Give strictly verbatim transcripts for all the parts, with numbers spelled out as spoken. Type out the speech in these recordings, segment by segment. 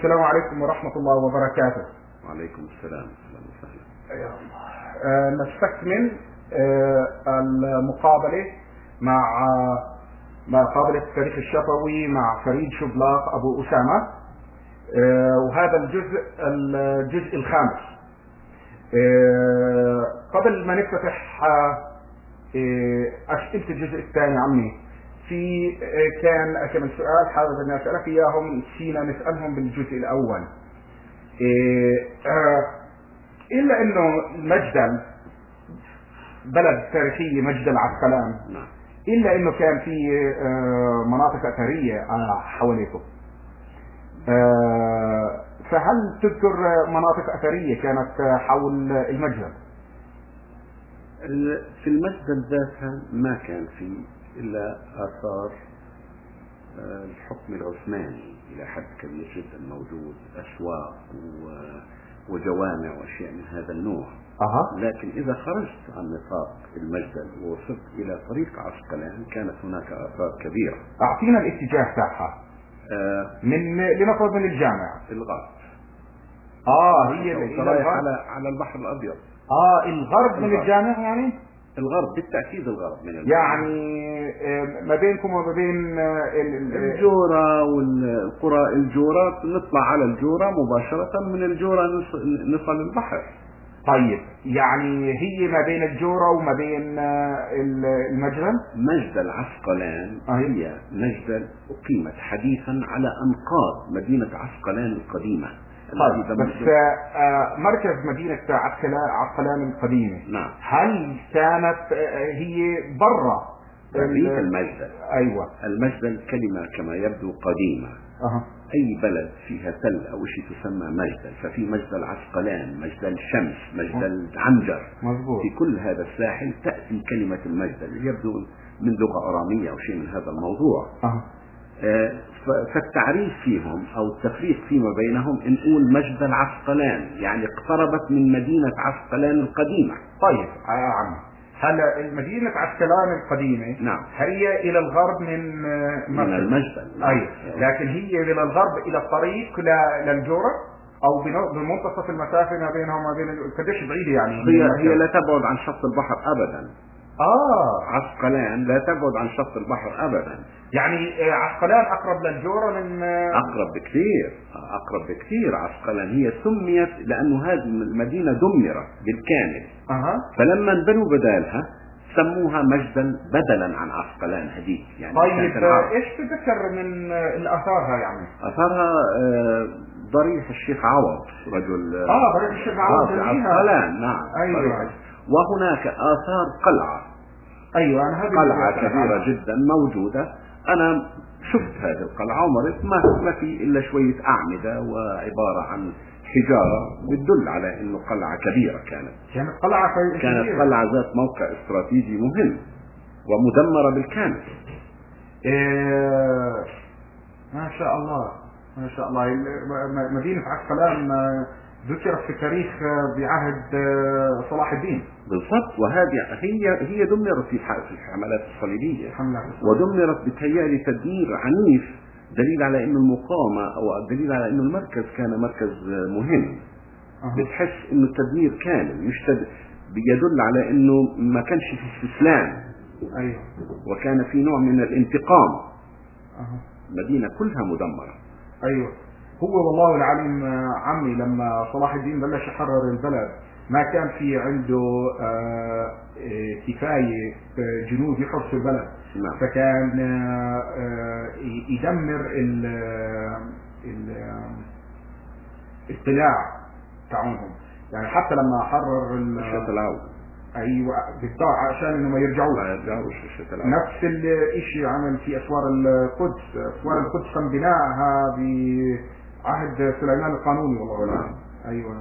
السلام عليكم ورحمة الله وبركاته. وعليكم السلام، أهلا وسهلا. يا الله. آه نستكمل آه المقابلة مع مقابلة التاريخ الشفوي مع فريد شبلاق أبو أسامة، آه وهذا الجزء الجزء الخامس. آه قبل ما نفتح آه أسئلة الجزء الثاني عمي، في آه كان كم سؤال حابب أن أسألك إياهم، نسينا نسألهم بالجزء الأول. آه إلا إنه مجدل بلد تاريخية، مجدل عسقلان، إلا إنه كان في آه مناطق أثرية حواليكم. آه فهل تذكر مناطق أثرية كانت حول المجدل؟ في المجدل ذاتها ما كان في إلا آثار الحكم العثماني إلى حد كبير جدا موجود، أسواق وجوامع وأشياء من هذا النوع. أه. لكن إذا خرجت عن نطاق المجدل ووصلت إلى طريق عسقلان كانت هناك آثار كبيرة. أعطينا الاتجاه تاعها. آه من لنفرض من الجامع الغرب. آه هي إلى رايح على على البحر الأبيض. آه الغرب من الجامع يعني؟ الغرب بالتأكيد الغرب من الجامع. يعني ما بينكم وما بين الجورة والقرى الجورة، نطلع على الجورة مباشرة، من الجورة نصل البحر. طيب يعني هي ما بين الجورة وما بين المجدل؟ مجدل عسقلان هي مجدل أقيمت حديثا على أنقاض مدينة عسقلان القديمة. طيب بس آه مركز مدينة عسقلان القديمة، نعم، هل كانت آه هي برا برية المجدل؟ أيوة. المجدل كلمة كما يبدو قديمة. أه. أي بلد فيها تل أو شيء تسمى مجدل، ففي مجدل عسقلان، مجدل شمس، مجدل عنجر. مزبوط. في كل هذا الساحل تأتي كلمة المجدل، يبدو من لغة أرامية أو شيء من هذا الموضوع. أه. فالتعريف فيهم أو التفريق فيما بينهم نقول مجدل عسقلان، يعني اقتربت من مدينة عسقلان القديمة. طيب يا عم، هلا مدينة عسقلان القديمة نعم هي إلى الغرب من من المجدل. أي، لكن هي إلى الغرب إلى الطريق للجورة أو بمنتصف المسافة ما بينها وما بين قديش بعيدة يعني؟ هي هي لا تبعد عن شط البحر أبدا. آه عسقلان لا تبعد عن شط البحر أبدا. يعني عسقلان أقرب للجورة من أقرب بكثير، أقرب بكثير. عسقلان هي سميت لأنه هذه المدينة دمرت بالكامل. أه. فلما انبنوا بدالها سموها مجدل بدلا عن عسقلان هذيك. يعني طيب إيش تذكر من الآثارها يعني؟ آثارها آه ضريح الشيخ عوض، رجل آه ضريح الشيخ عوض عسقلان. نعم. أيوة. وهناك آثار قلعة. أيوة أنا هذه قلعة كبيرة جدا موجودة. أنا شفت هذه القلعة ومرت، ما ما في إلا شوية أعمدة وعبارة عن حجارة بتدل على إنه قلعة كبيرة كانت. كانت قلعة كانت قلعة ذات موقع استراتيجي مهم ومدمرة بالكامل. إيه ما شاء الله ما شاء الله. مدينة عسقلان ذكرت في التاريخ بعهد صلاح الدين. بالضبط، وهذه هي هي دمرت في الحملات الصليبية، حملات ودمرت بتهيألي تدمير عنيف، دليل على انه المقاومة او دليل على انه المركز كان مركز مهم. أه. بتحس انه التدمير كامل، مش تد... بيدل على انه ما كانش في استسلام. ايوه. وكان في نوع من الانتقام. أه. مدينة كلها مدمرة. ايوه. هو والله العليم عمي لما صلاح الدين بلش يحرر البلد ما كان في عنده آه كفاية جنود يحرسوا البلد. نعم. فكان آه يدمر القلاع تاعونهم، يعني حتى لما حرر الشتى العود. ايوه بالطبع عشان انه ما يرجعوش. ما يرجعوش الشتى العود. نفس الشيء عمل في اسوار القدس. اسوار القدس تم بنائها بعهد سليمان القانوني والله. نعم. ايوه.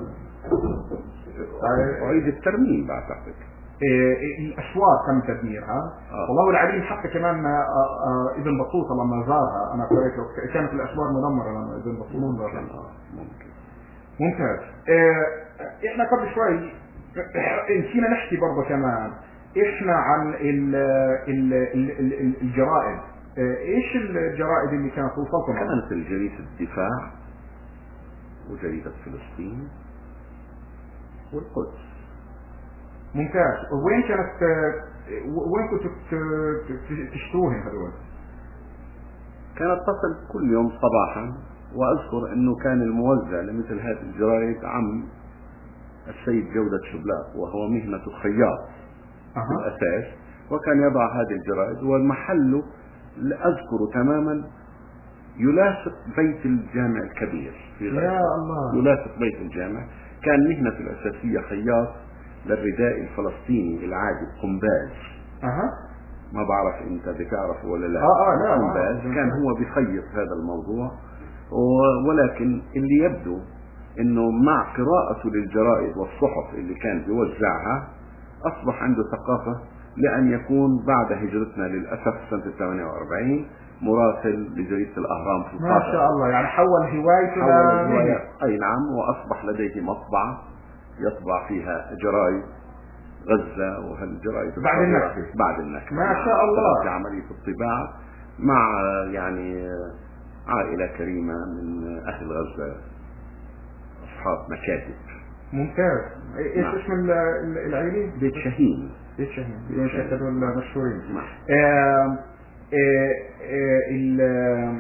أعيد الترميم بعتقد. الأسوار تم تدميرها. آه. والله العليم حتى كمان آآ آآ ابن بطوطة لما زارها أنا قريت كانت الأسوار مدمرة لما ابن بطوطة زارها. ممكن. ممتاز. إحنا قبل شوي نسينا نحكي برضه كمان إحنا عن ال ال ال الجرائد. إيش الجرائد اللي كانت توصلكم؟ كانت الجريدة الدفاع وجريدة فلسطين والقدس. ممتاز. وين كانت وين كنتوا تشتروهم هذول؟ كانت تصل كل يوم صباحا، وأذكر أنه كان الموزع لمثل هذه الجرائد عم السيد جودة شبلاق، وهو مهنة خياط أه. في الأساس، وكان يضع هذه الجرائد، والمحل أذكر تماما يلاصق بيت الجامع الكبير في غزة. يا الله. يلاصق بيت الجامع. كان مهنته الأساسية خياط للرداء الفلسطيني العادي قنباز. أها. ما بعرف انت بتعرفه ولا لا. اه اه لا قنباز. كان هو بيخيط هذا الموضوع، ولكن اللي يبدو انه مع قراءته للجرائد والصحف اللي كان بيوزعها اصبح عنده ثقافة، لان يكون بعد هجرتنا للأسف سنة ثمانية وأربعين مراسل لجريدة الأهرام في القاهرة. ما شاء الله، يعني حول هوايته حول اي نعم، واصبح لديه مطبعة يطبع فيها جرائد غزة وهالجرائد بعد النكبة. بعد النكبة ما شاء الله. في عملية الطباعة مع يعني عائلة كريمة من أهل غزة، أصحاب مكاتب. ممتاز. إيش نعم. اسم العائلة؟ بيت شاهين. بيت شاهين. بيت شاهين دول مشهورين. نعم. آه آه آه ال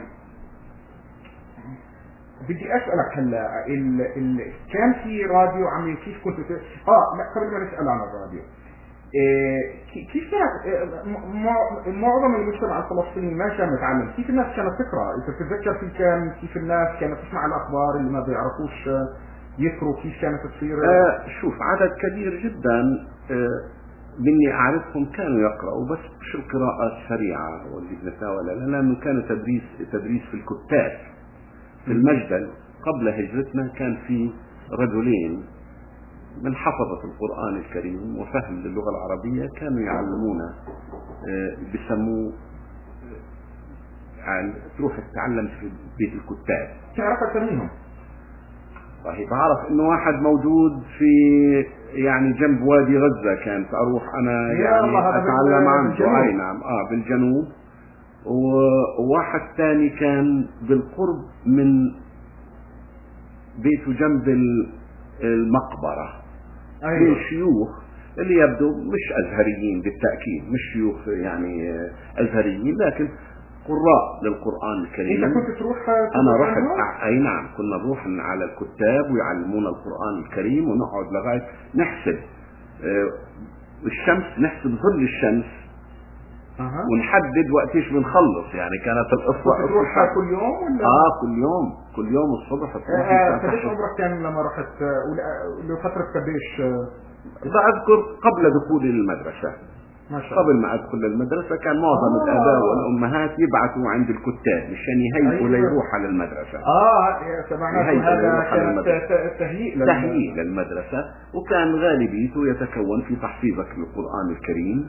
بدي اسالك هلا ال... ال... كان في راديو عم كيف كنت ت... اه لا قبل ما نسال عن الراديو، إيه كيف كانت إيه معظم المجتمع الفلسطيني ما كان متعلم، كيف الناس كانت تقرا؟ انت بتتذكر في كان كيف الناس كانت تسمع الاخبار اللي ما بيعرفوش يقروا، كيف كانت تصير؟ آه شوف، عدد كبير جدا آه مني اعرفهم كانوا يقرأوا، بس مش القراءة السريعة واللي بنتناولها، لانه كان تدريس تدريس في الكتاب. في المجدل قبل هجرتنا كان في رجلين من حفظة القرآن الكريم وفهم للغة العربية، كانوا يعلمونا بسموه يعني تروح تتعلم في بيت الكتاب. تعرف اسميهم؟ صحيح، بعرف انه واحد موجود في يعني جنب وادي غزة، كان اروح انا يعني اتعلم عنه. اي نعم، اه بالجنوب. وواحد ثاني كان بالقرب من بيته جنب المقبرة. أيوة. من شيوخ اللي يبدو مش أزهريين بالتأكيد، مش شيوخ يعني أزهريين، لكن قراء للقرآن الكريم. انت كنت تروح؟ انا رحت. اي نعم، كنا نروح على الكتاب ويعلمونا القرآن الكريم، ونقعد لغاية نحسب الشمس، نحسب ظل الشمس. أه. ونحدد وقتيش بنخلص، يعني كانت القصة تروح كل يوم ولا؟ اه كل يوم، كل يوم الصبح تروح. آه قديش عمرك كان لما رحت؟ لفترة قديش؟ بأذكر قبل دخولي للمدرسة. ما شاء الله. قبل ما ادخل للمدرسة كان معظم آه. الآباء والأمهات يبعثوا عند الكتاب مشان يهيئوا ليروح على المدرسة. اه سمعناه هذا كان تهيئ تهيئ للمدرسة، وكان غالبيته يتكون في تحفيظك للقرآن الكريم.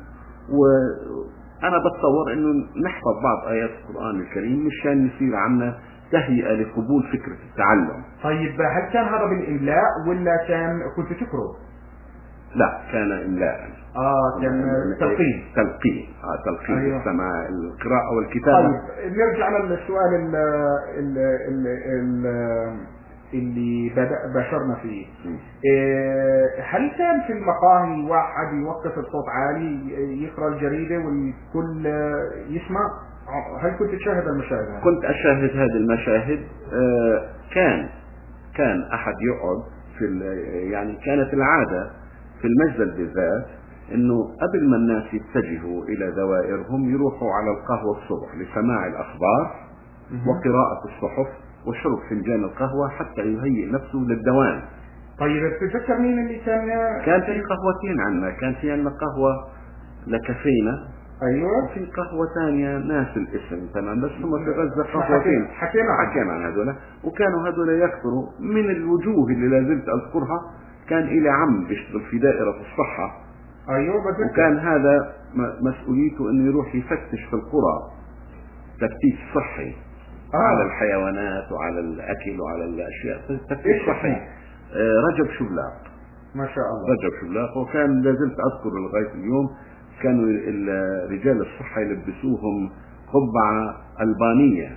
وأنا بتصور إنه نحفظ بعض آيات القرآن الكريم مشان يصير عنا تهيئة لقبول فكرة التعلم. طيب هل كان هذا بالإملاء ولا كان كنت تقرأ؟ لا، كان إملاء. اه كان تلقين. تلقين اه تلقين. أيوة. السماع، القراءة والكتابة. طيب نرجع للسؤال ال ال ال ال اللي بدأ بشرنا فيه. إيه هل كان في المقاهي واحد يوقف الصوت عالي يقرأ الجريدة والكل يسمع؟ هل كنت تشاهد المشاهد هذه؟ كنت أشاهد هذه المشاهد. آه كان كان أحد يقعد في يعني كانت العادة في المجلس بالذات انه قبل ما الناس يتجهوا الى دوائرهم يروحوا على القهوة الصبح لسماع الاخبار وقراءة الصحف وشرب فنجان القهوة حتى يهيئ نفسه للدوام. طيب تتذكر مين اللي كان؟ كان في قهوتين عندنا، كان في عندنا قهوة لكافينا. ايوه. وفي قهوة ثانية ناس الاسم تمام، بس هم في غزة قهوتين حكينا حكينا عن هذولا، وكانوا هذولا يكثروا. من الوجوه اللي لازلت اذكرها كان إلى عم بيشتغل في دائرة الصحة. ايوه. وكان هذا مسؤوليته انه يروح يفتش في القرى تفتيش صحي آه. على الحيوانات وعلى الاكل وعلى الاشياء، تفتيش صحي. آه رجب شبلاق. ما شاء الله. رجب شبلاق. وكان لازلت اذكر لغاية اليوم كانوا رجال الصحة يلبسوهم قبعة ألبانية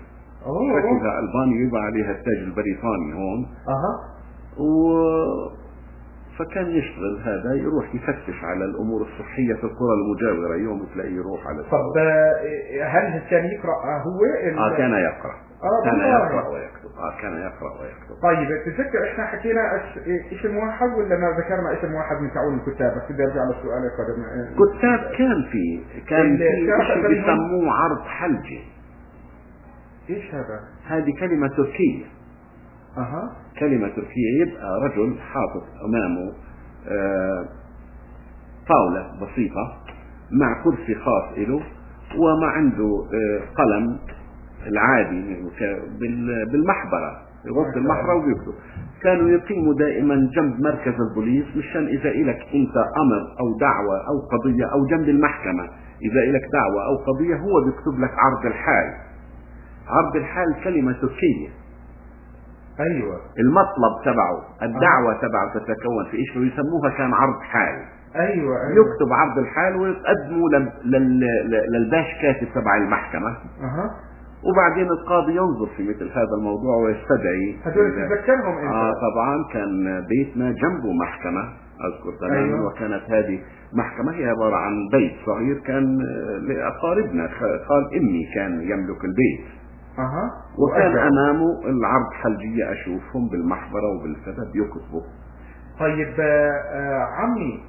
شكلها ألباني يبقى عليها التاج البريطاني هون. اها. و فكان يشتغل هذا يروح يفتش على الأمور الصحية في القرى المجاورة، يوم تلاقيه يروح على طب هل كان يقرأ هو؟ اه كان يقرأ. آه كان يقرأ ويكتب. اه كان يقرأ ويكتب. طيب تذكر احنا حكينا اسم واحد ولا ما ذكرنا اسم واحد من تعاون الكتاب؟ بس بدي ارجع للسؤال القادم. كتاب كان في كان في شيء بيسموه عرض حلجي. ايش هذا؟ هذه كلمة تركية. اها. كلمة تركية، يبقى رجل حاطط امامه آه طاولة بسيطة مع كرسي خاص له، وما عنده آه قلم العادي بالمحبرة، يغطي المحبرة ويكتب. كانوا يقيموا دائما جنب مركز البوليس، مشان إذا إلك أنت أمر أو دعوة أو قضية، أو جنب المحكمة إذا إلك دعوة أو قضية، هو بيكتب لك عرض الحال. عرض الحال كلمة تركية. أيوة. المطلب تبعه الدعوة آه. تبعه تتكون في إيش ويسموها كان عرض حال. أيوة. أيوة. يكتب عرض الحال ويقدمه للباش كاتب تبع المحكمة. أه. وبعدين القاضي ينظر في مثل هذا الموضوع ويستدعي. هذول تذكرهم انت؟ اه طبعا كان بيتنا جنبه محكمة اذكر تماما. أيوة. وكانت هذه محكمة هي عبارة عن بيت صغير كان لأقاربنا، خال امي كان يملك البيت. اها. وكان وأجل. امامه العرض حلجية اشوفهم بالمحبرة وبالسبب يكتبوا. طيب آه عمي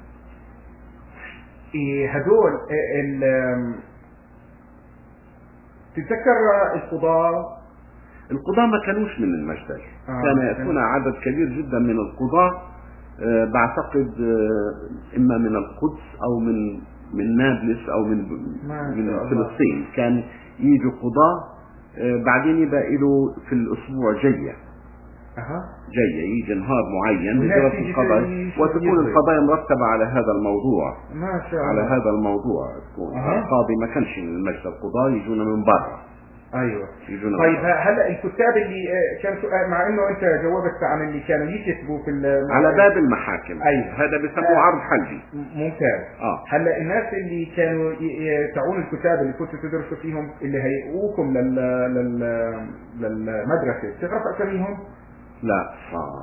إيه هدول ال تتذكر القضاة؟ القضاة ما كانوش من المجدل. آه. كان يأتون عدد كبير جدا من القضاة، آه بعتقد آه إما من القدس أو من من نابلس أو من من فلسطين. كان يجوا قضاة، آه بعدين يبقى له في الأسبوع جية. أه. جاية يجي نهار معين لدرس القضايا، وتكون القضايا مرتبة على هذا الموضوع. ما شاء الله. على هذا الموضوع تكون. أه. القاضي ما كانش من المجلس، القضاة يجونا من برا. ايوه. طيب هلا الكتاب اللي كان مع انه انت جاوبت عن اللي كانوا يكتبوا في على باب المحاكم. أيوة. هذا بيسموه آه. عرض حلجي. ممتاز. اه هلا الناس اللي كانوا يتعون الكتاب اللي كنتوا تدرسوا فيهم اللي هيئوكم لل لل للمدرسه، بتعرف اساميهم؟ لا صعب.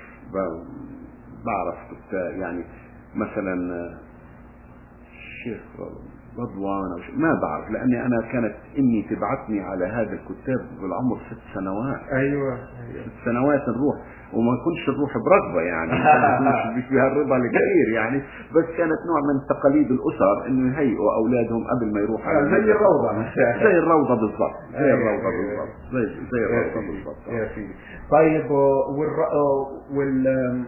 بعرف كتاب يعني مثلا الشيخ رضوان أو شيء، ما بعرف، لأني أنا كانت إني تبعتني على هذا الكتاب بالعمر ست سنوات. أيوة. أيوة. ست سنوات نروح، وما كنتش نروح برغبة يعني، ما كنتش فيها الرضا الكثير يعني، بس كانت نوع من تقاليد الأسر إنه يهيئوا أولادهم قبل ما يروحوا على زي الروضة. زي الروضة بالضبط. زي الروضة بالضبط. زي زي الروضة بالضبط. يا سيدي. طيب وال وال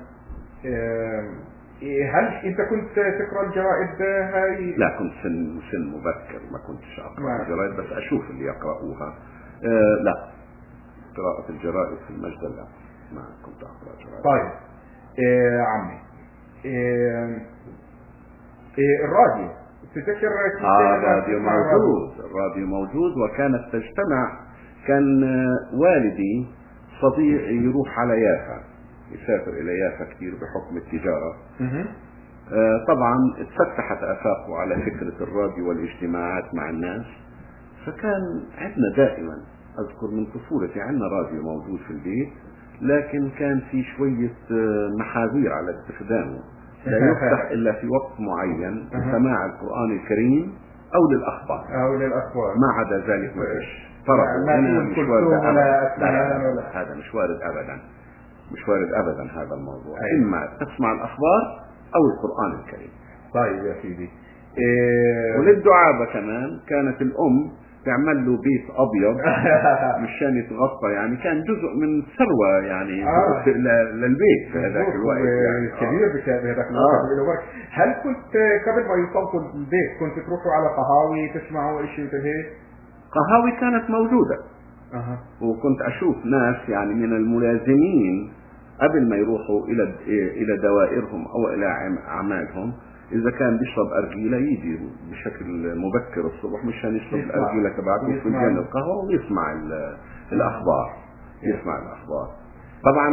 هل انت كنت تقرا الجرائد هاي؟ لا كنت سن سن مبكر، ما كنتش اقرا الجرائد، بس اشوف اللي يقرأوها. آه لا قراءة الجرائد في المجد لا ما كنت اقرا جرائد. طيب إيه عمي إيه إيه الراديو تتذكر؟ اه الراديو موجود. الراديو موجود وكانت تجتمع. كان والدي صديق يروح على يافا، يسافر إلى يافا كثير بحكم التجارة. آه طبعا اتفتحت آفاقه على فكرة الراديو والاجتماعات مع الناس، فكان عندنا دائما، أذكر من طفولتي عندنا راديو موجود في البيت، لكن كان في شوية آه محاذير على استخدامه، لا يفتح إلا في وقت معين لسماع القرآن الكريم أو للأخبار أو للأخبار، ما عدا ذلك ما فيش. طرقوا هنا مش وارد أبدا. هذا مش وارد أبدا، مش وارد ابدا هذا الموضوع. أيوة. اما تسمع الاخبار او القران الكريم. طيب يا سيدي. إيه وللدعابه كمان كانت الام تعمل له بيت ابيض مشان يتغطى، يعني كان جزء من ثروه يعني آه. للبيت في هذاك الوقت يعني كبير في هذاك الوقت. آه. هل كنت قبل ما يوصلوا البيت كنت تروحوا على قهاوي تسمعوا شيء مثل هيك؟ قهاوي كانت موجوده. أه. وكنت أشوف ناس يعني من الملازمين قبل ما يروحوا إلى إلى دوائرهم أو إلى أعمالهم، إذا كان بيشرب أرجيلة يجي بشكل مبكر الصبح مشان يشرب الأرجيلة تبعته في فنجان القهوة ويسمع الأخبار. يسمع الأخبار. طبعا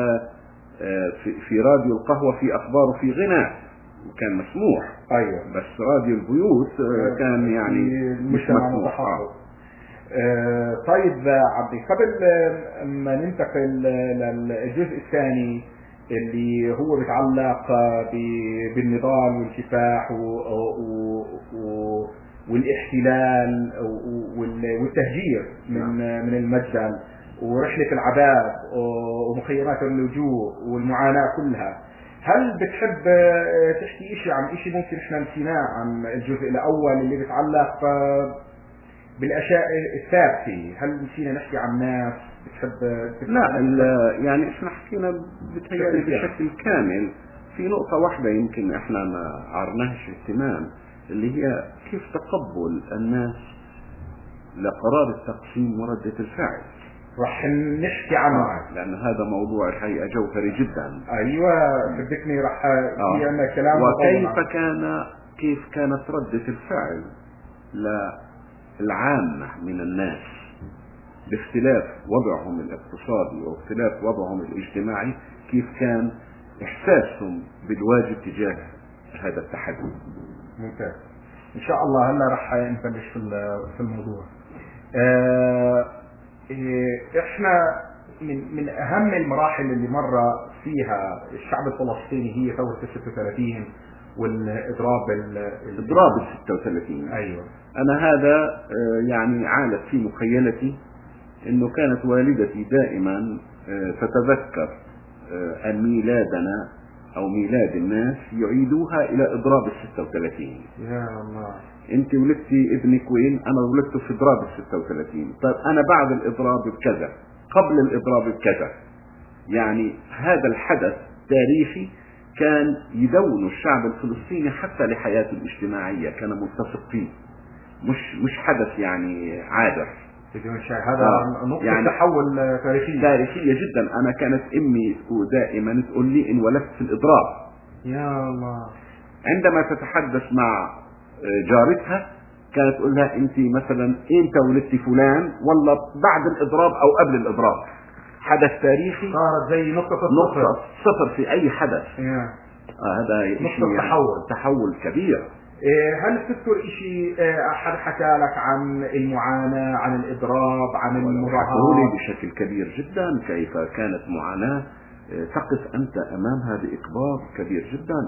في راديو القهوة في أخبار وفي غناء كان مسموح. أيوة. بس راديو البيوت كان يعني مش مسموح. آه طيب عبدي، قبل ما ننتقل للجزء الثاني اللي هو بيتعلق بالنضال والكفاح والاحتلال والتهجير من من المجدل ورحلة العذاب ومخيمات اللجوء والمعاناة كلها، هل بتحب تحكي اشي عن اشي ممكن احنا نسيناه عن الجزء الاول اللي بيتعلق بالاشياء الثابتة؟ هل نسينا نحكي عن ناس بتحب؟ لا يعني احنا حكينا بتهيألي بشكل كامل. في نقطة واحدة يمكن احنا ما عرناهش اهتمام، اللي هي كيف تقبل الناس لقرار التقسيم وردة الفعل. راح نحكي عنه آه. لأن هذا موضوع الحقيقة جوهري جدا. أيوة بدكني راح في عنا كلام. وكيف كان كيف كانت ردة الفعل للعامة من الناس باختلاف وضعهم الاقتصادي واختلاف وضعهم الاجتماعي، كيف كان إحساسهم بالواجب تجاه هذا التحدي. ممتاز. إن شاء الله هلا راح نبلش في في الموضوع. آه احنا من من اهم المراحل اللي مر فيها الشعب الفلسطيني هي ثورة ستة وثلاثين والاضراب اضراب ال ستة وثلاثين. ايوه. انا هذا يعني عالت في مخيلتي انه كانت والدتي دائما تتذكر ان ميلادنا او ميلاد الناس يعيدوها الى اضراب ال ستة وثلاثين. يا الله. انت ولدتي ابنك وين؟ انا ولدته في اضراب ال ستة وثلاثين. طيب انا بعد الاضراب بكذا، قبل الاضراب بكذا. يعني هذا الحدث تاريخي كان يدون الشعب الفلسطيني حتى لحياته الاجتماعية، كان متفق فيه، مش مش حدث يعني عابر. هذا آه. نقطة يعني تحول تاريخية تاريخية جدا. انا كانت امي دائما تقول لي ان ولدت في الاضراب. يا الله. عندما تتحدث مع جارتها كانت تقول لها انت مثلا انت ولدتي فلان والله بعد الاضراب او قبل الاضراب. حدث تاريخي صارت زي نقطة الصفر. نقطة صفر في اي حدث. آه هذا نقطة تحول تحول كبير. هل تذكر شيء احد حكى لك عن المعاناة، عن الاضراب، عن المظاهرات؟ بشكل كبير جدا كيف كانت معاناة. تقف انت امامها باكبار كبير جدا.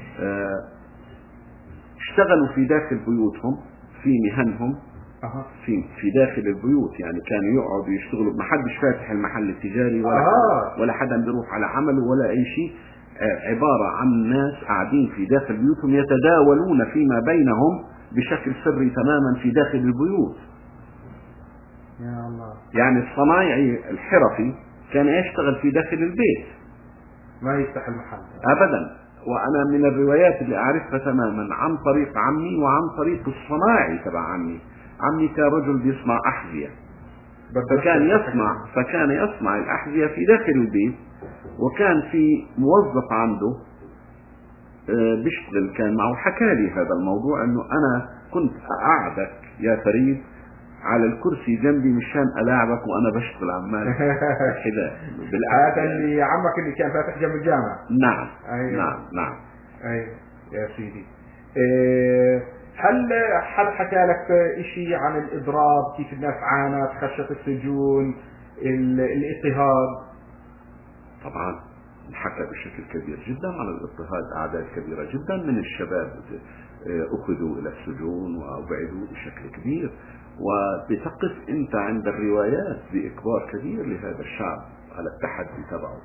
اشتغلوا في داخل بيوتهم في مهنهم أه. في في داخل البيوت، يعني كانوا يقعدوا يشتغلوا، ما حدش فاتح المحل التجاري ولا أه. ولا حدا بيروح على عمله ولا اي شيء. عبارة عن ناس قاعدين في داخل بيوتهم يتداولون فيما بينهم بشكل سري تماما في داخل البيوت. يا الله. يعني الصنايعي الحرفي كان يشتغل في داخل البيت، ما يفتح المحل ابدا. وانا من الروايات اللي اعرفها تماما عن طريق عمي وعن طريق الصناعي تبع عمي. عمي كان رجل بيصنع احذية، فكان يصنع فكان يصنع الاحذية في داخل البيت، وكان في موظف عنده بيشتغل كان معه حكى لي هذا الموضوع، انه انا كنت اقعدك يا فريد على الكرسي جنبي مشان الاعبك وانا بشتغل عمال الحذاء. هذا اللي عمك اللي كان فاتح جنب الجامعة. نعم. أيوة. نعم نعم ايوه يا سيدي. إيه هل حد حكى لك اشي عن الاضراب، كيف الناس عانت، خشية السجون، الاضطهاد؟ طبعا حكى بشكل كبير جدا عن الاضطهاد. اعداد كبيرة جدا من الشباب اخذوا الى السجون وابعدوا بشكل كبير. وبتقف انت عند الروايات باكبار كبير لهذا الشعب على التحدي تبعه.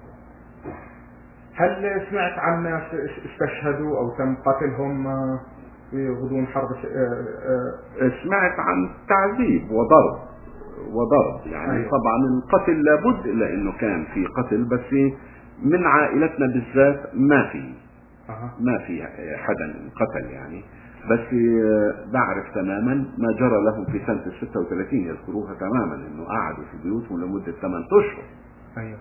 هل سمعت عن ناس استشهدوا او تم قتلهم في غضون حرب؟ سمعت عن تعذيب وضرب وضرب يعني. أيوة. طبعا القتل لابد الا انه كان في قتل، بس من عائلتنا بالذات ما في أه. ما في حدا قتل يعني. بس بعرف تماما ما جرى لهم في سنة ستة وثلاثين، يذكروها تماما انه قعدوا في بيوتهم لمدة ثمانية اشهر. ايوه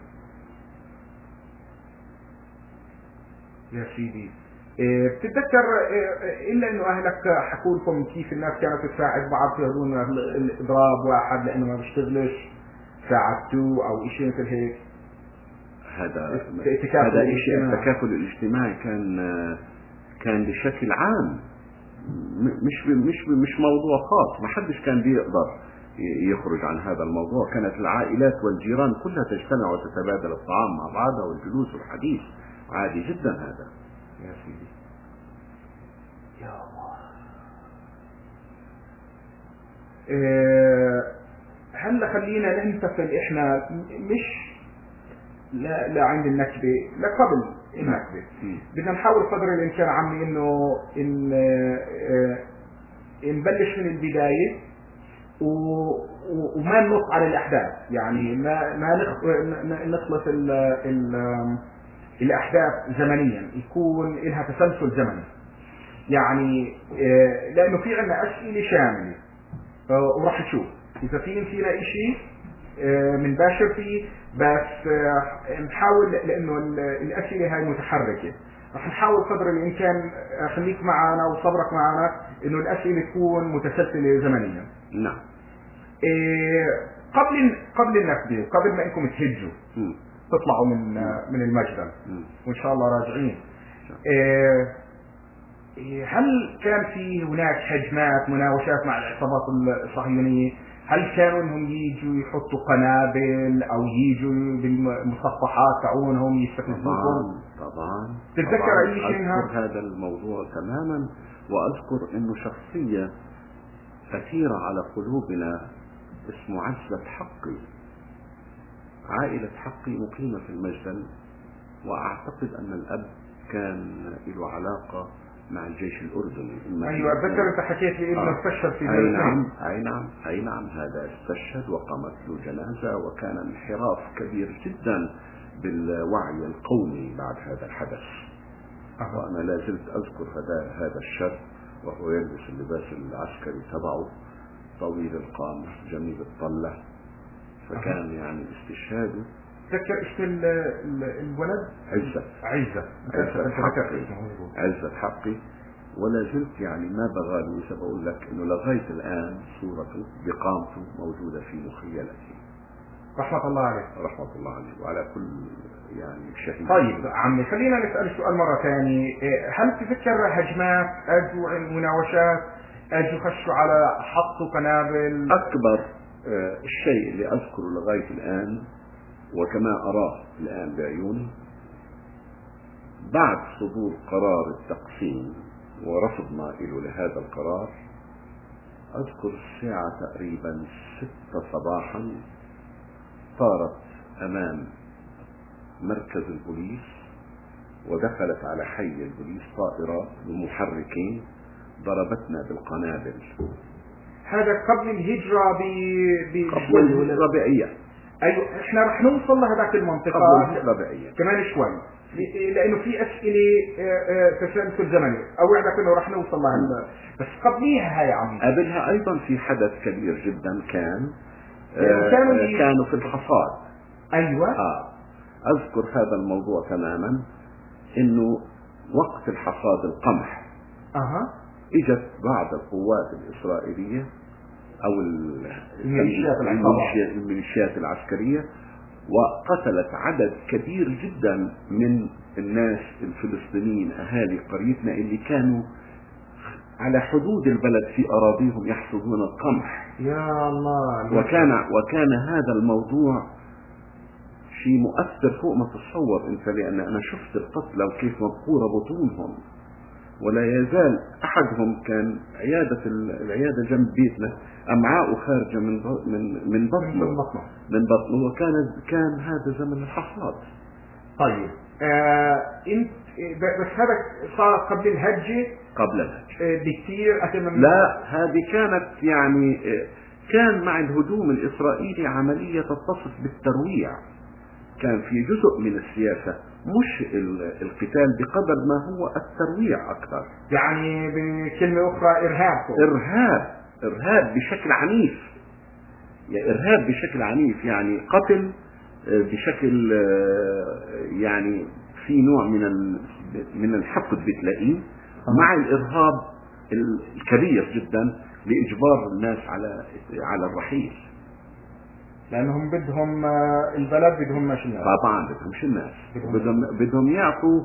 يا سيدي. إيه بتتذكر إيه الا انه اهلك حكوا لكم كيف الناس كانت تساعد بعض في هذول الاضراب، واحد لانه ما بيشتغلش ساعدته او شيء مثل هيك؟ هذا هذا شيء. التكافل الاجتماعي كان كان بشكل عام، مش مش مش موضوع خاص. ما حدش كان بيقدر يخرج عن هذا الموضوع. كانت العائلات والجيران كلها تجتمع وتتبادل الطعام مع بعضها والجلوس والحديث، عادي جدا هذا. يا سيدي يا الله. إيه هلا خلينا ننتقل احنا مش لا لا عند النكبة، لا قبل النكبة. بدنا نحاول قدر الامكان عمي انه ان اه نبلش من البداية وما ننط على الاحداث، يعني ما ما نخلص ال ال الاحداث زمنيا، يكون لها تسلسل زمني. يعني اه لانه في عندنا اسئلة شاملة اه وراح نشوف اذا في فينا اشي منباشر فيه، بس نحاول لانه الاسئله هاي متحركه، رح نحاول قدر الامكان خليك معنا وصبرك معنا انه الاسئله تكون متسلسله زمنيا. نعم. إيه قبل قبل النكبه، قبل ما انكم تهجوا تطلعوا من من المجدل وان شاء الله راجعين، إيه هل كان في هناك هجمات مناوشات مع العصابات الصهيونيه؟ هل كانوا انهم ييجوا يحطوا قنابل او ييجوا بالمصفحات تاعونهم يستفزوكم؟ طبعا طبعا تتذكر اي شيء من اذكر هذا الموضوع تماما، واذكر انه شخصية اثيرة على قلوبنا اسمه عزة حقي. عائلة حقي مقيمة في المجدل، واعتقد ان الاب كان له علاقة مع الجيش الأردني. أيوة أتذكر أنت حكيت لي إنه استشهد في أي نعم أي نعم أي نعم هذا استشهد وقامت له جنازة، وكان انحراف كبير جدا بالوعي القومي بعد هذا الحدث. أه. وأنا لا زلت أذكر هذا هذا الشاب وهو يلبس اللباس العسكري تبعه طويل القامة جميل الطلة، فكان أه. يعني استشهاده. تذكر اسم الولد؟ عزة. عزة. عزة حقي. عزة حقي. ولا زلت يعني ما بغالي إذا بقول لك إنه لغاية الآن صورته بقامته موجودة في مخيلتي. رحمة الله عليه. رحمة الله عليه وعلى كل يعني شهيد. طيب عمي خلينا نسأل السؤال مرة ثانية، هل تذكر هجمات أجوا مناوشات أجوا خشوا على حطوا قنابل؟ أكبر الشيء اللي أذكره لغاية الآن وكما أراه الآن بعيوني، بعد صدور قرار التقسيم ورفضنا له لهذا القرار، أذكر الساعة تقريبا ستة صباحا طارت أمام مركز البوليس ودخلت على حي البوليس طائرة بمحركين ضربتنا بالقنابل. هذا قبل الهجرة ب ب قبل الهجرة بأيام. أيوة احنا رح نوصل لهذاك المنطقة قبل الهجرة بأيام كمان شوي، لأنه في أسئلة تسلسل زمني أوعدك إنه رح نوصل لها، بس قبليها هاي عمي قبلها أيضا في حدث كبير جدا كان آه كانوا, كانوا في الحصاد. أيوة آه. أذكر هذا الموضوع تماما، إنه وقت الحصاد القمح أها إجت بعض القوات الإسرائيلية أو الميليشيات, الميليشيات العسكرية، وقتلت عدد كبير جدا من الناس الفلسطينيين أهالي قريتنا اللي كانوا على حدود البلد في أراضيهم يحصدون القمح. يا الله. وكان وكان هذا الموضوع شيء مؤثر فوق ما تتصور انت، لان انا شفت القتلى وكيف مبقورة بطونهم، ولا يزال احدهم كان عيادة العيادة جنب بيتنا امعاءه خارجة من من من بطنه من بطنه وكان كان هذا زمن الحصاد. طيب آه انت بس هذا صار قبل الهجة؟ قبل الهجة بكثير أتمنى. لا هذه كانت يعني كان مع الهجوم الإسرائيلي عملية تتصف بالترويع، كان في جزء من السياسة مش القتال بقدر ما هو الترويع أكثر، يعني بكلمة أخرى إرهاب. إرهاب إرهاب بشكل عنيف، يعني إرهاب بشكل عنيف، يعني قتل بشكل يعني في نوع من من الحقد بتلاقيه مع الإرهاب الكبير جدا لإجبار الناس على على الرحيل، لأنهم بدهم البلد بدهم مش الناس. طبعا بدهم مش الناس، بدهم بدهم يعطوا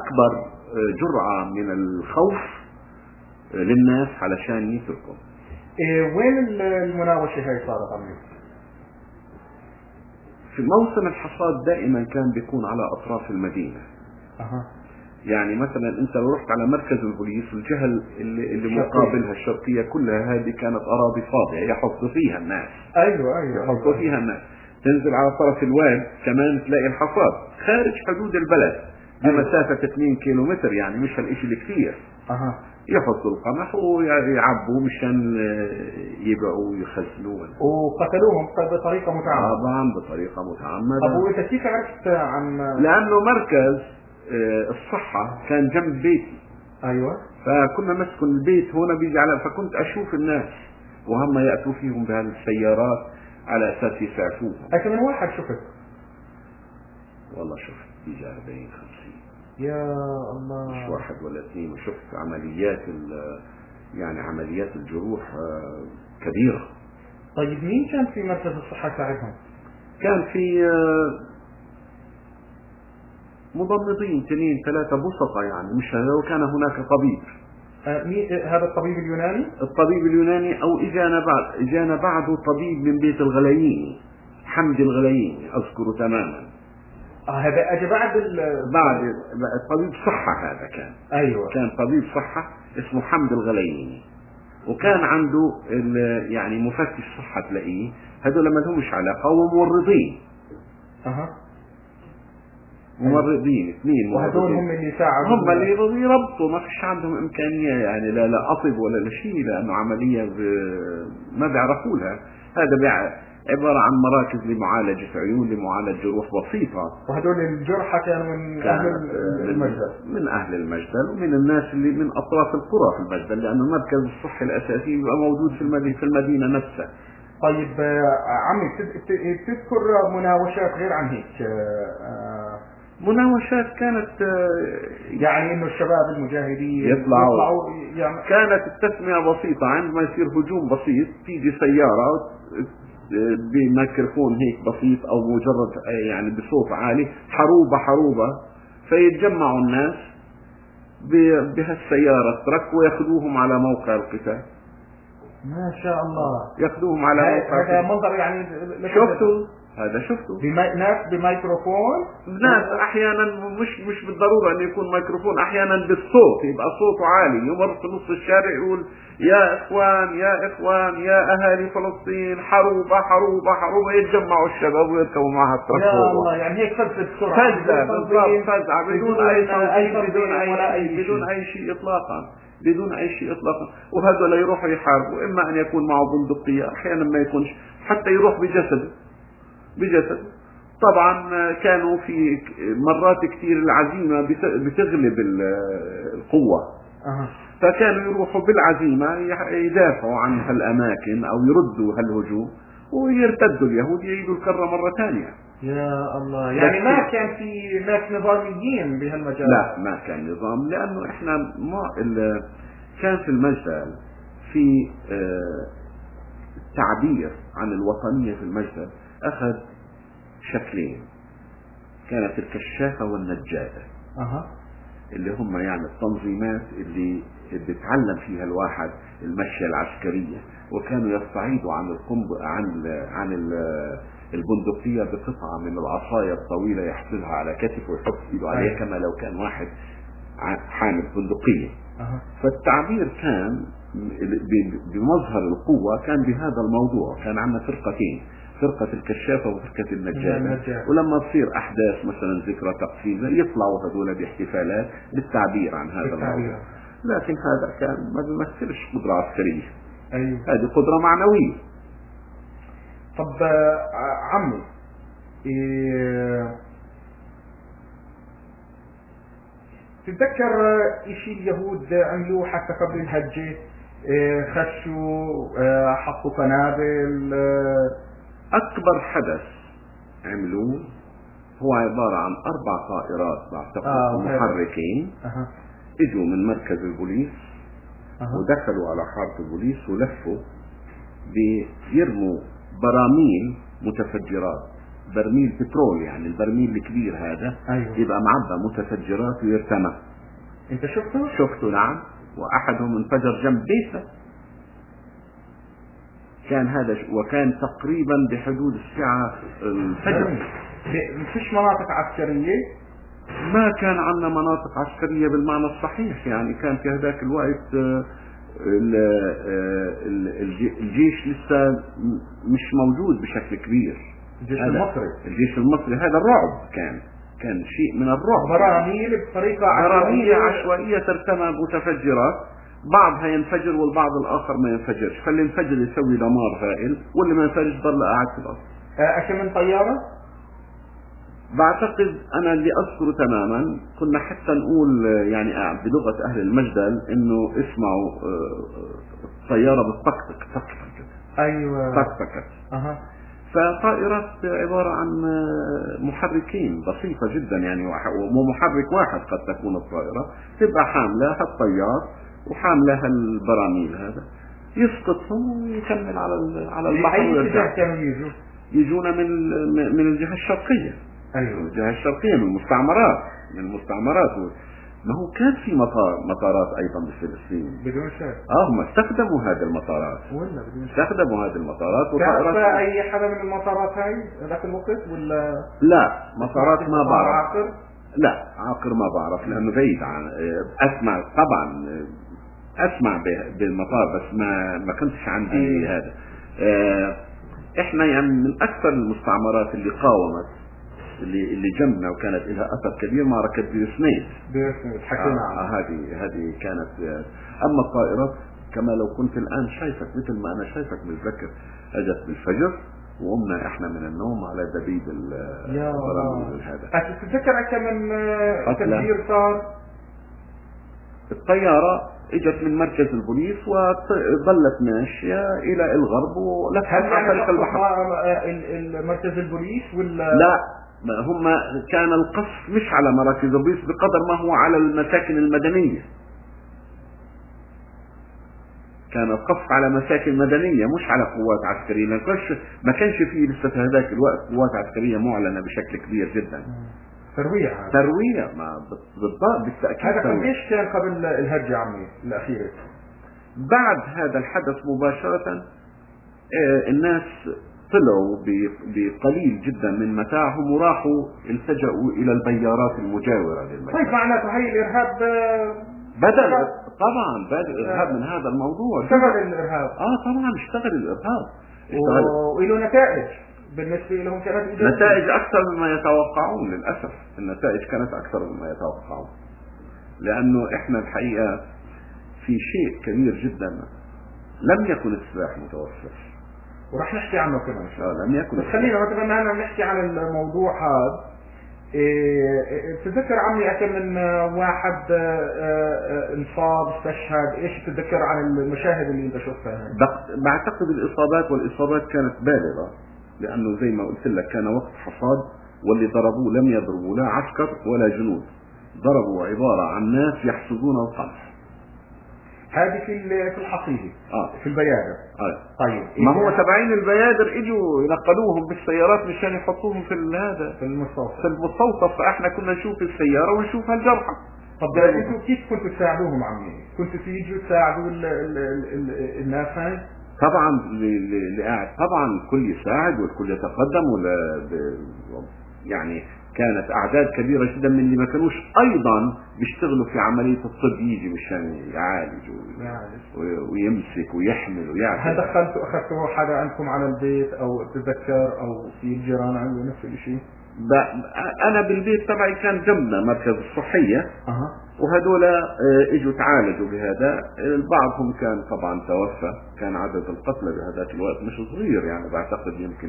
بأكبر جرعة من الخوف للناس علشان يتركوا. إيه وين المناوشة هاي صارت عمي؟ في موسم الحصاد دائما كان بيكون على اطراف المدينة. أها. يعني مثلا انت لو رحت على مركز البوليس الجهة اللي, اللي مقابلها الشرقية كلها هذه كانت اراضي فاضية يحط فيها الناس. ايوه ايوه يحطوا أيوة. فيها الناس. تنزل على طرف الواد كمان تلاقي الحصاد خارج حدود البلد بمسافة أيوة. اثنين كيلو متر، يعني مش هالاشي الكثير. اها. يحطوا القمح ويعبوا مشان يبيعوا ويخزنوه. وقتلوهم بطريقة متعمدة. طبعا بطريقة متعمدة. طب وانت كيف عرفت عن؟ لانه مركز الصحة كان جنب بيتي. ايوه. فكنا نسكن البيت هنا بيجي على، فكنت اشوف الناس وهم يأتوا فيهم بهالسيارات على اساس يسعفوهم. اكثر من واحد شفت؟ والله شفت بيجي أربعين خمسين. يا الله. مش واحد ولا اثنين. وشفت عمليات يعني عمليات الجروح كبيرة. طيب مين كان في مركز الصحة ساعتهم؟ كان في مضمضين اثنين ثلاثة بسطة، يعني مش هذا. وكان هناك طبيب. آه مين هذا الطبيب اليوناني؟ الطبيب اليوناني او اجانا بعد اجانا بعده طبيب من بيت الغلاييني، حمد الغلاييني اذكره تماما. اه هذا اجى بعد ال بعد طبيب صحة. هذا كان ايوه كان طبيب صحة اسمه حمد الغلاييني، وكان عنده يعني مفتش صحة تلاقيه. هذول ما لهمش علاقة، وممرضين. اها. ممرضين اثنين. وهذول هم اللي يساعدوا، هم اللي يربطوا. ما فيش عندهم امكانية يعني لا لا اطب ولا لا شيء، لانه عملية ما بيعرفوا لها. هذا عبارة عن مراكز لمعالجة عيون، لمعالجة جروح بسيطة. وهذول الجرحى كانوا من اهل المجدل، من اهل المجدل ومن الناس اللي من اطراف القرى في المجدل، لانه المركز الصحي الاساسي يبقى موجود في المدينة في المدينة نفسها. طيب عمي تذكر مناوشات غير عن هيك؟ مناوشات كانت يعني انه الشباب المجاهدين يطلعوا, يطلعوا يعني. كانت التسمية بسيطة. عندما يصير هجوم بسيط تيجي سيارة بميكروفون هيك بسيط او مجرد يعني بصوت عالي، حروبة حروبة، فيتجمعوا الناس بهالسيارة ترك وياخذوهم على موقع القتال. ما شاء الله. ياخذوهم على موقع. هذا منظر يعني شفتوا هذا شفتوا بمي... ناس بميكروفون. ناس احيانا مش مش بالضروره انه يكون ميكروفون، احيانا بالصوت يبقى صوته عالي، يمر في نص الشارع يقول يا اخوان يا اخوان يا اهالي فلسطين حروبه حروبه حروبه. يتجمعوا الشباب ويركبوا معها الترك. يا الله، يعني هيك فزة بسرعه. فزة بالضبط، فزعه بدون اي تنظيم، بدون اي شيء، بدون اي شيء اطلاقا، بدون اي شيء اطلاقا. وهذول يروحوا يحاربوا، اما ان يكون معه بندقيه، احيانا ما يكونش، حتى يروح بجسده بجسد. طبعا كانوا في مرات كثير العزيمة بتغلب القوة. أه. فكانوا يروحوا بالعزيمة يدافعوا عن هالأماكن أو يردوا هالهجوم ويرتدوا اليهود يعيدوا الكرة مرة ثانية. يا الله، يعني ما كان في ناس نظاميين بهالمجال؟ لا ما كان نظام، لأنه إحنا ما كان في المجال في التعبير عن الوطنية في المجال أخذ شكلين. كانت الكشافة والنجادة. أه. اللي هم يعني التنظيمات اللي بتعلم فيها الواحد المشية العسكرية، وكانوا يستعيدوا عن القنب عن ال عن ال البندقية بقطعة من العصاية الطويلة يحملها على كتفه ويحط ايده عليها كما لو كان واحد حامل بندقية. أه. فالتعبير كان بمظهر القوة كان بهذا الموضوع. كان عندنا فرقتين، فرقة الكشافة وفرقة النجادة. ولما تصير أحداث مثلا ذكرى تقسيم يطلعوا هذول باحتفالات للتعبير عن هذا الموضوع. لكن هذا كان ما بيمثلش قدرة عسكرية. أيوه. هذه قدرة معنوية. طب عمي إيه تتذكر اشي اليهود عملوه حتى قبل الهجة؟ إيه خشوا، إيه حطوا قنابل. إيه أكبر حدث عملوه هو عبارة عن أربع طائرات بعتقد آه محركين. أه. اجوا من مركز البوليس. أه. ودخلوا على حارة البوليس ولفوا بيرموا براميل متفجرات، برميل بترول، يعني البرميل الكبير هذا. أيوه. يبقى معبى متفجرات ويرتمى. انت شفته؟ شفته نعم. واحدهم انفجر جنب بيته. كان هذا وكان تقريبا بحدود الساعة الفجر. مفيش مناطق عسكرية؟ ما كان عندنا مناطق عسكرية بالمعنى الصحيح، يعني كان في هذاك الوقت الجيش لسه مش موجود بشكل كبير. الجيش المصري الجيش المصري هذا الرعب كان كان شيء من الرعب. براميل بطريقة عشوائية عشوائية ترتمى متفجرات، بعضها ينفجر والبعض الآخر ما ينفجرش، فاللي ينفجر يسوي دمار هائل واللي ما ينفجر ضل قاعد في الأرض. أكم من طيارة؟ بعتقد أنا اللي أذكره تماما كنا حتى نقول يعني بلغة أهل المجدل إنه اسمعوا طيارة بالطقطق طقطق. أيوة طقطقت. أها. فطائرات عبارة عن محركين بسيطة جدا، يعني مو محرك واحد قد تكون الطائرة، تبقى حاملة هالطيار وحاملة هالبراميل هذا، يسقطهم ويكمل على على البحر. أي اتجاه كانوا يجوا؟ يجونا من من الجهة الشرقية. أيوة. من الجهة الشرقية من المستعمرات من المستعمرات ما هو كان في مطار مطارات ايضا بفلسطين بدون شك. اه هم استخدموا هذه المطارات ولا بدون شك استخدموا هذه المطارات وطائرات. كان اي حدا من المطارات هاي ذاك الوقت ولا لا؟ مطارات ما بعرف. عاقر؟ لا عاقر ما بعرف لانه بعيد عن اسمع طبعا اسمع بالمطار بس ما ما كنتش عندي. أيوة. هذا اه احنا يعني من اكثر المستعمرات اللي قاومت اللي اللي جنبنا وكانت لها اثر كبير معركه بيرسنيت. بيرسنيت حكينا عنها. آه هذه هذه كانت. اما الطائرات كما لو كنت الان شايفك مثل ما انا شايفك متذكر اجت بالفجر وقمنا احنا من النوم على دبيب البراميل هذا. تتذكر كم من تفجير صار؟ الطياره اجت من مركز البوليس وظلت ماشيه الى الغرب ولفت على طريق البحر. مركز البوليس ولا لا؟ هم كان القصف مش على مراكز البوليس بقدر ما هو على المساكن المدنية. كان القصف على مساكن مدنية مش على قوات عسكرية. ما كانش ما كانش فيه لسه في هذاك الوقت قوات عسكرية معلنة بشكل كبير جدا. ترويع ترويع ما بالضبط بالتأكيد. هذا قديش كان قبل الهجة عمي الأخيرة؟ بعد هذا الحدث مباشرة آه الناس طلعوا بقليل جدا من متاعهم وراحوا التجأوا الى البيارات المجاورة للمدينة. طيب معناته هي الارهاب بدأ طبعا بدأ الارهاب من هذا الموضوع. اشتغل الارهاب. اه طبعا اشتغل الارهاب وله نتائج بالنسبة لهم كانت إيجابية. نتائج اكثر مما يتوقعون. للأسف النتائج كانت اكثر مما يتوقعون لانه احنا الحقيقة في شيء كبير جدا لم يكن السلاح متوفر ورح نحكي عنه كمان اه لم يكن. بس خلينا مثلا هلا نحكي عن الموضوع هذا. إيه تتذكر عمي أكم من واحد انصاب استشهد؟ ايش تتذكر عن المشاهد اللي انت شفتها هاي؟ بعتقد الاصابات والاصابات كانت بالغة لانه زي ما قلت لك كان وقت حصاد واللي ضربوه لم يضربوا لا عسكر ولا جنود، ضربوا عبارة عن ناس يحصدون القمح. هذه في في الحصيدة آه. في البيادر. آه. طيب ما هو تبعين البيادر اجوا ينقلوهم بالسيارات مشان يحطوهم في هذا في المستوصف في المستوصف فاحنا كنا نشوف السيارة ونشوف هالجرحى. طب انتوا كيف كنتوا تساعدوهم عمي؟ كنتوا تيجوا تساعدوا ال ال ال ال الناس هاي؟ طبعا اللي قاعد طبعا الكل يساعد والكل يتقدم ولا يعني كانت اعداد كبيره جدا من اللي ما كانوش ايضا بيشتغلوا في عمليه الطب يجي مشان يعالج ويمسك ويحمل ويعمل. هل دخلتوا اخذتوا حدا عندكم على البيت او تذكر او في الجيران عنده نفس الشيء؟ انا بالبيت تبعي كان جنبنا مركز الصحيه. أه. وهذول اجوا تعالجوا بهذا. بعضهم كان طبعا توفى. كان عدد القتلى بهذاك الوقت مش صغير يعني بعتقد يمكن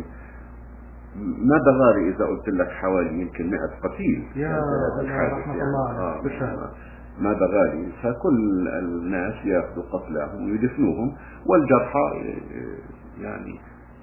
ما بغالي اذا قلت لك حوالي يمكن مئة قتيل. يا رحمة الله عليك. يعني ما بغالي. فكل الناس ياخذوا قتلاهم ويدفنوهم والجرحى يعني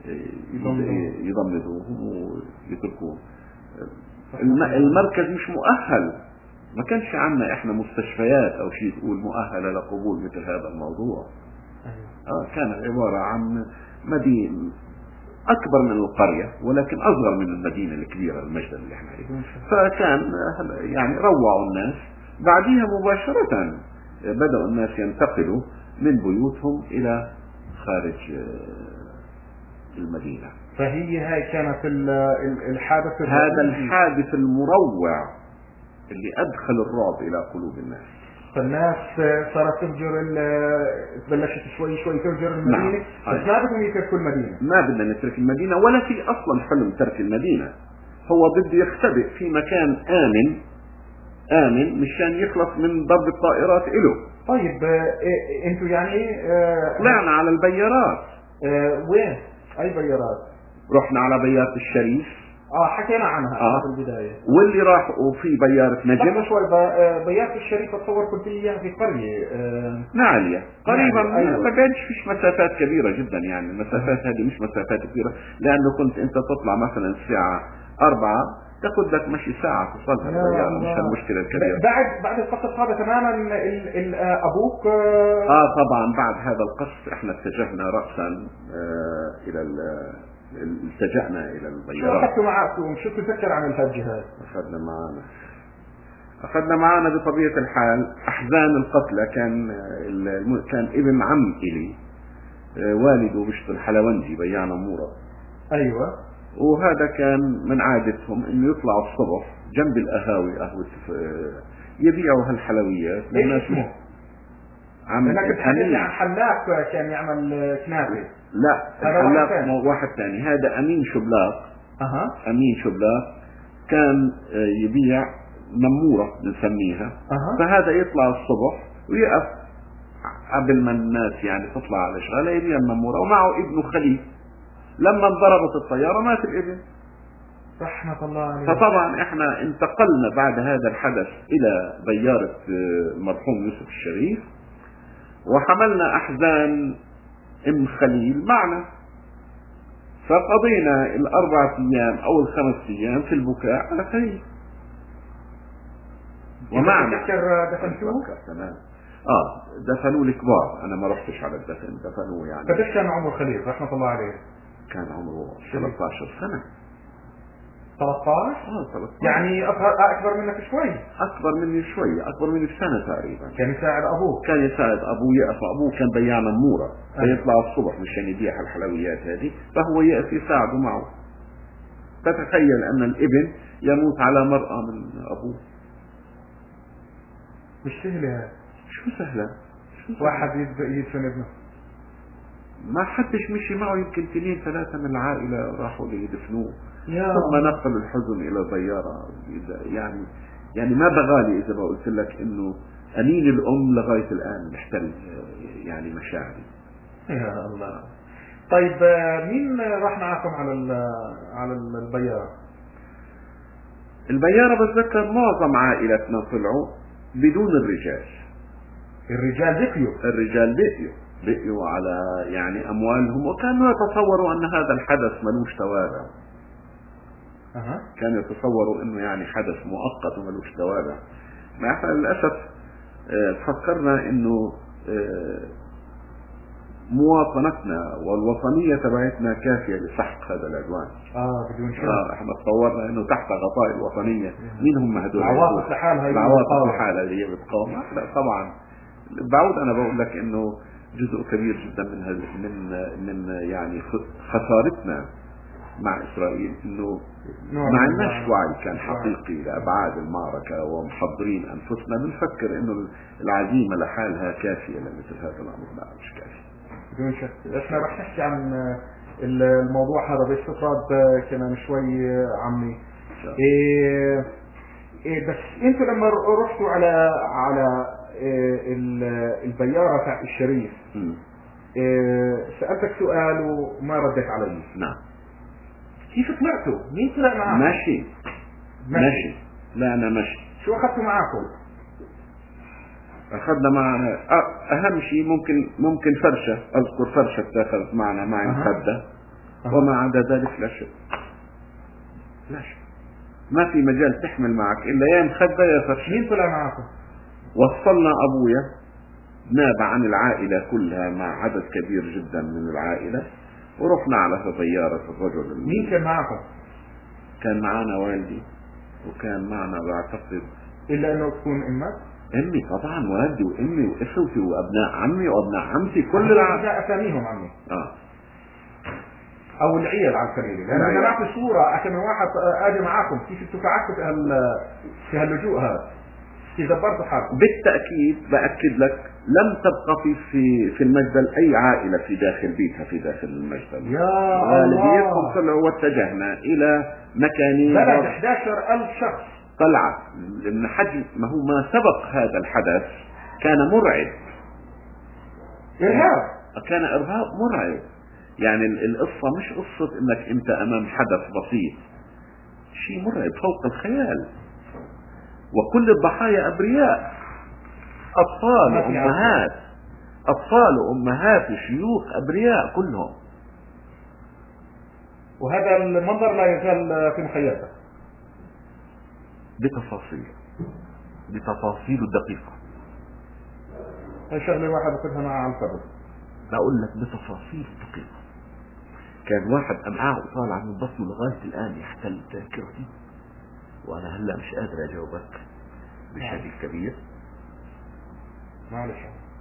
يضمدوهم ويتركوهم. المركز مش مؤهل. ما كانش عندنا احنا مستشفيات او شيء تقول مؤهلة لقبول مثل هذا الموضوع. آه كان عبارة عن مدينة اكبر من القرية ولكن اصغر من المدينة الكبيرة المجد اللي احنا فيه. فكان يعني روعوا الناس. بعدها مباشرة بدأوا الناس ينتقلوا من بيوتهم الى خارج المدينة. فهي هاي كانت الحادث هذا الحادث المروع اللي أدخل الرعب إلى قلوب الناس. فالناس صارت تهجر، بلشت شوي شوي تهجر المدينة. نعم. بس ما بدهم يتركوا المدينة، ما بدنا نترك المدينة، ولا في أصلا حلم ترك المدينة. هو بده يختبئ في مكان آمن آمن مشان يخلص من ضرب الطائرات إله. طيب إيه انتوا يعني اه طلعنا على البيارات. اه وين؟ أي بيارات؟ رحنا على بيارة الشريف. اه حكينا عنها آه. في البداية. واللي راح وفي بيارة نجم. شوي بيارة الشريف اتصور كنت اياها في قرية اه نعلية قريبا. أيوة. ما بينش فيش مسافات كبيرة جدا، يعني المسافات هذه مش مسافات كبيرة، لأنه كنت أنت تطلع مثلا الساعة أربعة تاخذ لك مشي ساعة تصلها البيارة، مش المشكلة الكبيرة. بعد بعد القصف هذا تماما ال ال أبوك اه, آه طبعا بعد هذا القصف احنا اتجهنا رأسا آه إلى التجأنا إلى البيارات. شو أخذتوا معكم؟ شو تذكر عن الجهاد؟ أخذنا معنا أخذنا معنا بطبيعة الحال أحزان القتلى. كان كان ابن عم إلي والده بيشتغل حلوانجي بياع نمورة. أيوة. وهذا كان من عادتهم إنه يطلعوا الصبح جنب القهاوي قهوة يبيعوا هالحلويات. إيش اسمه؟ عم لكن تحدثني عن حلاق كان يعمل كنافة. لا الحلاق واحد ثاني. هذا أمين شبلاق. أها. أمين شبلاق كان يبيع نمورة بنسميها. أه. فهذا يطلع الصبح ويقف قبل ما الناس يعني تطلع على شغله يبيع النمورة، ومعه ابنه خليل. لما انضربت الطيارة مات الابن رحمة الله عليه. فطبعا احنا انتقلنا بعد هذا الحدث الى بيارة المرحوم يوسف الشريف، وحملنا احزان ام خليل معنا. فقضينا الاربع ايام او الخمس ايام في البكاء على خليل. ومعنا تذكر دفنتوه؟ تمام. اه دفنوه الكبار، انا ما رحتش على الدفن، دفنوه يعني. قديش كان عمر خليل رحمة الله عليه؟ كان عمره ثلاثة عشر سنة. ثلاثة عشر؟ اه ثلاثة عشر. يعني اكبر منك شوي. اكبر مني شوي، اكبر مني بسنة تقريبا. كان يساعد ابوه. كان يساعد ابوه يقف. ابوه كان بياع نمورة فيطلع الصبح مشان يبيع الحلويات هذه، فهو يقف يساعده معه. فتخيل ان الابن يموت على مرأة من ابوه. مش سهلة. شو سهلة؟ شو واحد يدفن ابنه؟ ما حدش مشي معه، يمكن اثنين ثلاثة من العائلة راحوا ليدفنوه. ثم نقل الحزن الى البيارة. يعني يعني ما بغالي اذا بقولت لك انه امين الام لغاية الان محتل يعني مشاعري. يا الله. طيب مين راح معكم على على البيارة؟ البيارة بتذكر معظم عائلتنا طلعوا بدون الرجال. الرجال بقيوا. الرجال بقيوا بقيوا على يعني اموالهم، وكانوا يتصوروا ان هذا الحدث ملوش توابع. أه. كانوا يتصوروا انه يعني حدث مؤقت وملوش توابع. ما احنا للاسف اه فكرنا انه اه مواطنتنا والوطنية تبعتنا كافية لسحق هذا العدوان. اه بدون شك. اه احنا تصورنا انه تحت غطاء الوطنية مين هم هدول؟ العواطف لحالها. العواطف لحالها اللي هي بتقاوم. لا طبعا بعود انا بقول لك انه جزء كبير جدا من هذا من من يعني خسارتنا مع اسرائيل انه ما عندناش وعي كان حقيقي لابعاد المعركه، ومحضرين انفسنا بنفكر انه العزيمه لحالها كافيه لمثل هذا الامر. لا مش كافيه بدون شك. احنا رح نحكي عن الموضوع هذا باستطراد كمان شوي عمي. إيه إيه بس انتوا لما رحتوا على على إيه البيارة تاع الشريف إيه سألتك سؤال وما ردت علي. نعم. كيف طلعتوا؟ مين طلع معاكم؟ ماشي ماشي, ماشي. لا انا ماشي. شو اخذتوا معاكم؟ اخذنا معنا اهم شيء ممكن ممكن فرشة، اذكر فرشة اتخذت معنا مع مخدة. أه. وما عدا ذلك لا شيء. لا شيء. ما في مجال تحمل معك الا يا مخدة يا فرشة. مين طلع معاكم؟ وصلنا ابويا ناب عن العائلة كلها مع عدد كبير جدا من العائلة، ورحنا على طيارة الرجل. مين كان معكم؟ كان معنا والدي، وكان معنا بعتقد الا انه تكون امك؟ امي طبعا، والدي وامي واخوتي وابناء عمي وابناء عمتي كل العائلة. اساميهم عمي. اه او العيال على القليل، لان انا بعطي صوره اكمل واحد اجي معاكم كيف انتم قعدتوا في هال في هاللجوء هذا، كيف دبرتوا حالكم. بالتاكيد باكد لك لم تبقى في في في المجدل اي عائله في داخل بيتها في داخل المجدل. يا غالبيتهم طلعوا واتجهنا الى مكانين بلد أحد عشر ألف شخص طلعت، لان حجم ما هو ما سبق هذا الحدث كان مرعب. ارهاب، كان ارهاب مرعب. يعني القصه مش قصه انك انت امام حدث بسيط، شيء مرعب فوق الخيال. وكل الضحايا ابرياء، اطفال وامهات، اطفال وامهات وشيوخ ابرياء كلهم. وهذا المنظر لا يزال في مخيلتك بتفاصيل بتفاصيل الدقيقة. هاي شغلة واحد ياخذها معه على الفرد. بقول لك بتفاصيل الدقيقة. كان واحد امعاء طالع من بطنه لغاية الان يحتل ذاكرتي، وانا هلا مش قادر اجاوبك بشكل كبير. معلش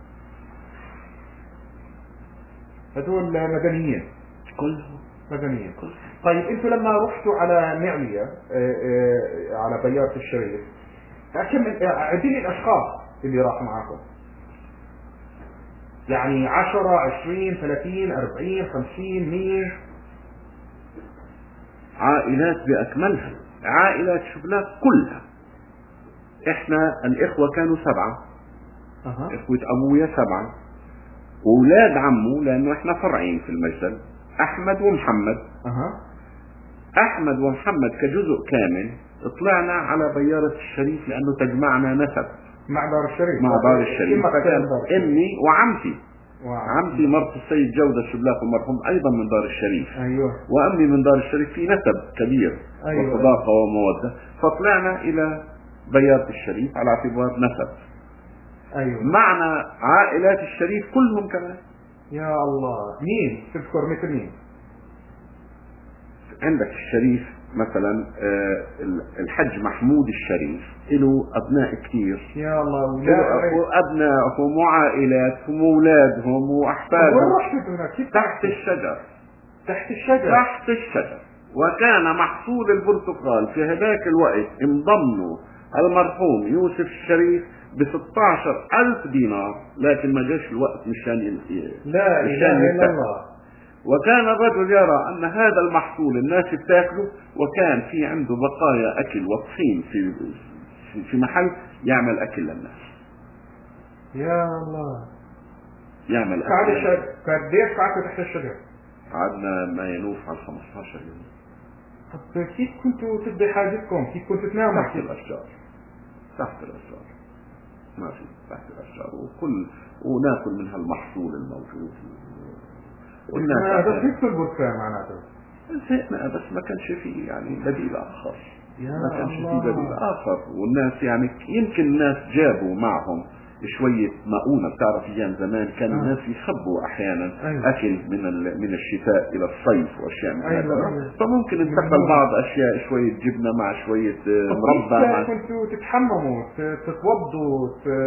هدول مدنيين كلهم مدنيين كلهم. طيب انتوا لما رحتوا على نعمية على بيارة الشريف، عدين الاشخاص اللي راحوا معاكم، يعني عشرة عشرين ثلاثين أربعين خمسين مية عائلات بأكملها، عائلات شبلاك كلها. احنا الاخوة كانوا سبعة. أه. اخوة ابويا سبعة، واولاد عمه لانه احنا فرعين في المجدل، احمد ومحمد. أه. احمد ومحمد كجزء كامل طلعنا على بيارة الشريف لانه تجمعنا نسب مع دار الشريف. مع دار الشريف. فكان امي وعمتي واو. عمتي مرت السيد جودة الشبلاك المرحوم ايضا من دار الشريف. ايوه. وامي من دار الشريف، في نسب كبير. أيوة. وصداقة ومودة. فطلعنا الى بيارة الشريف على اعتبار نسب. ايوه. معنا عائلات الشريف كلهم كمان. يا الله. مين تذكر مثل مين؟ عندك الشريف مثلا الحج محمود الشريف له ابناء كثير. يا الله. وابنائهم وعائلاتهم واولادهم واحفادهم. وين رحتوا هناك؟ تحت الشجر. تحت الشجر. تحت الشجر. وكان محصول البرتقال في هذاك الوقت انضموا المرحوم يوسف الشريف ب ستة عشر ألف دينار، لكن ما جاش الوقت مشان ي... لا اله الا الله. وكان الرجل يرى ان هذا المحصول الناس بتاكله، وكان في عنده بقايا اكل وطحين في في محل يعمل اكل للناس. يا الله. يعمل اكل. قعد الشجر قديش قعدتوا تحت الشجر؟ قعدنا ما ينوف على خمسة عشر يوم. طب كيف كنتوا تقضي حاجتكم؟ كيف كنتوا تناموا؟ تحت الاشجار. تحت الاشجار. ما في تحت الاشجار، وكل وناكل من هالمحصول الموجود. والناس بس يكتب البركان معناته. زهقنا، بس ما كانش فيه يعني بديل اخر. ما كانش فيه بديل اخر. والناس يعني يمكن الناس جابوا معهم شوية مؤونة. بتعرف ايام زمان كان الناس يخبوا احيانا أيوة. اكل من من الشتاء الى الصيف واشياء من أيوة. هذا. أيوة. فممكن انتقل بعض اشياء، شوية جبنة مع شوية مربى. مع كنتوا تتحمموا تتوضوا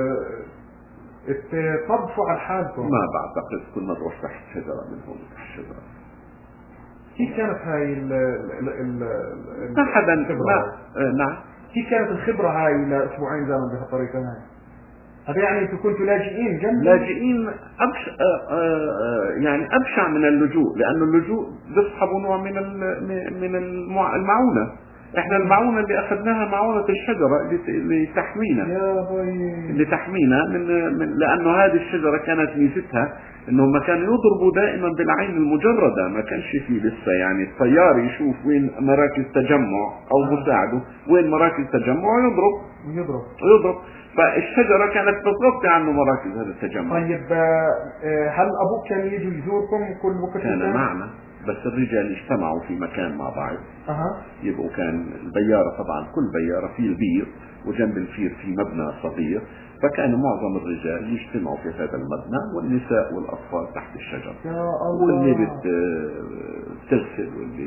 تطبخوا على حالكم؟ ما بعتقد. كنا نروح تحت شجرة من هون تحت شجرة. كيف كانت هاي ال ال ال أحدا ما نعم. كيف كانت الخبرة هاي لأسبوعين زمن بهالطريقة هاي؟ هذا يعني انتوا كنتوا لاجئين جنبي؟ لاجئين أبش... آآ آآ يعني أبشع من اللجوء، لأنه اللجوء بيصحبوا نوع من من المعونة. احنا المعونة اللي اخذناها معونة الشجرة اللي تحمينا يا بي. اللي تحمينا من, من لانه هذه الشجرة كانت ميزتها انه ما كانوا يضربوا دائما بالعين المجردة. ما كانش فيه لسه يعني الطيار يشوف وين مراكز تجمع او مساعده، وين مراكز تجمع ويضرب يضرب يضرب فالشجرة كانت بتغطي عنه مراكز هذا التجمع. طيب هل ابوك كان يجي يزوركم كل وقت؟ كان معنا، بس الرجال اجتمعوا في مكان مع بعض. أه. يبقوا كان البيارة طبعا كل بيارة في البير، وجنب البير في مبنى صغير، فكان معظم الرجال يجتمعوا في هذا المبنى، والنساء والأطفال تحت الشجر. يا الله. واللي بتغسل واللي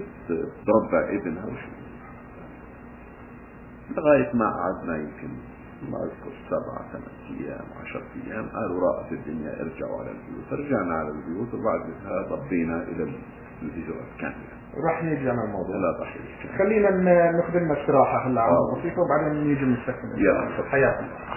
بتربى ابنها وشو، لغاية ما قعدنا يمكن ما أذكر سبعة ثمان أيام عشر أيام. قالوا راقت الدنيا ارجعوا على البيوت. رجعنا على البيوت وبعدها ضبينا إلى الهجرة الكاملة. راح نيجي على الموضوع. لا راح يجي. خلينا ناخذ لنا استراحة هلا عم بسيطة وبعدين نيجي نستكمل. يلا حياكم.